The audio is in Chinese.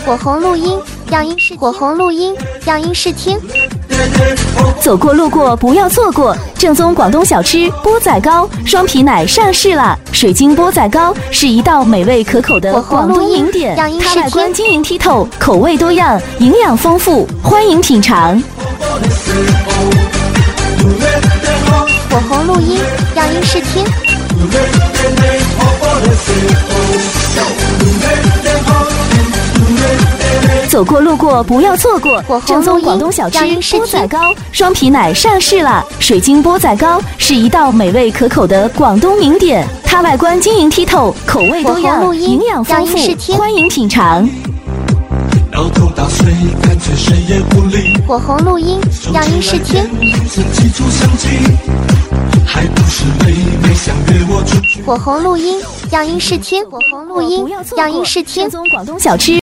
火红录音样音试火红录音样音试听。 走过路过不要错过，正宗广东小吃钵仔糕双皮奶上市了。水晶钵仔糕是一道美味可口的广东名点，它外观晶莹剔透，口味多样，营养丰富，欢迎品尝。 火红录音样音试听。 走过路过不要错过，正宗广东小吃钵仔糕双皮奶上市了。水晶钵仔糕是一道美味可口的广东名点，它外观晶莹剔透，口味多样，营养丰富，欢迎品尝。 火红录音样音试听。火红录音样音试听。火红录音样音试听。 正宗广东小吃